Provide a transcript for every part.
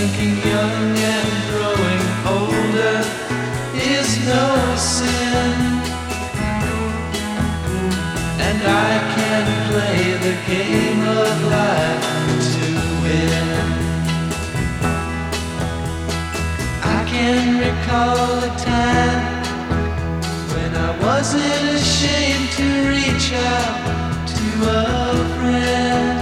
Thinking young and growing older is no sin, and I can play the game of life to win. I can recall a time when I wasn't ashamed to reach out to a friend.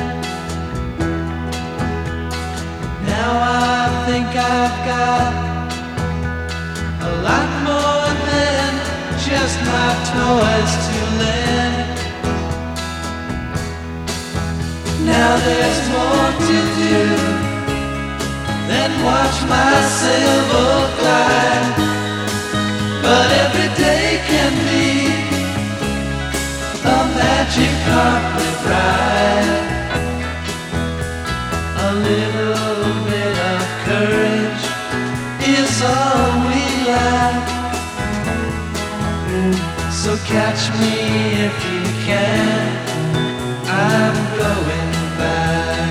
Now I think I've got a lot more than just my toys to lend. Now there's more to do than watch my sailboat glide, but every day can be a magic carpet ride. A little bit of courage is all we lack, so catch me if you can, I'm going back.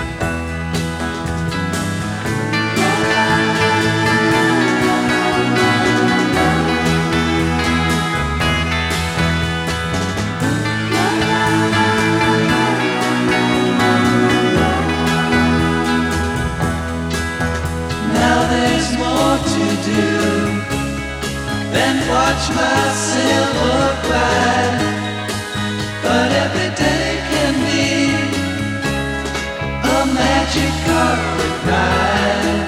Then watch my sailboat glide, but every day can be a magic carpet ride.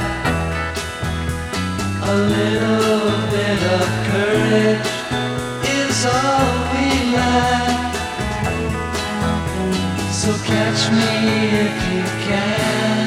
A little bit of courage is all we lack, so catch me if you can.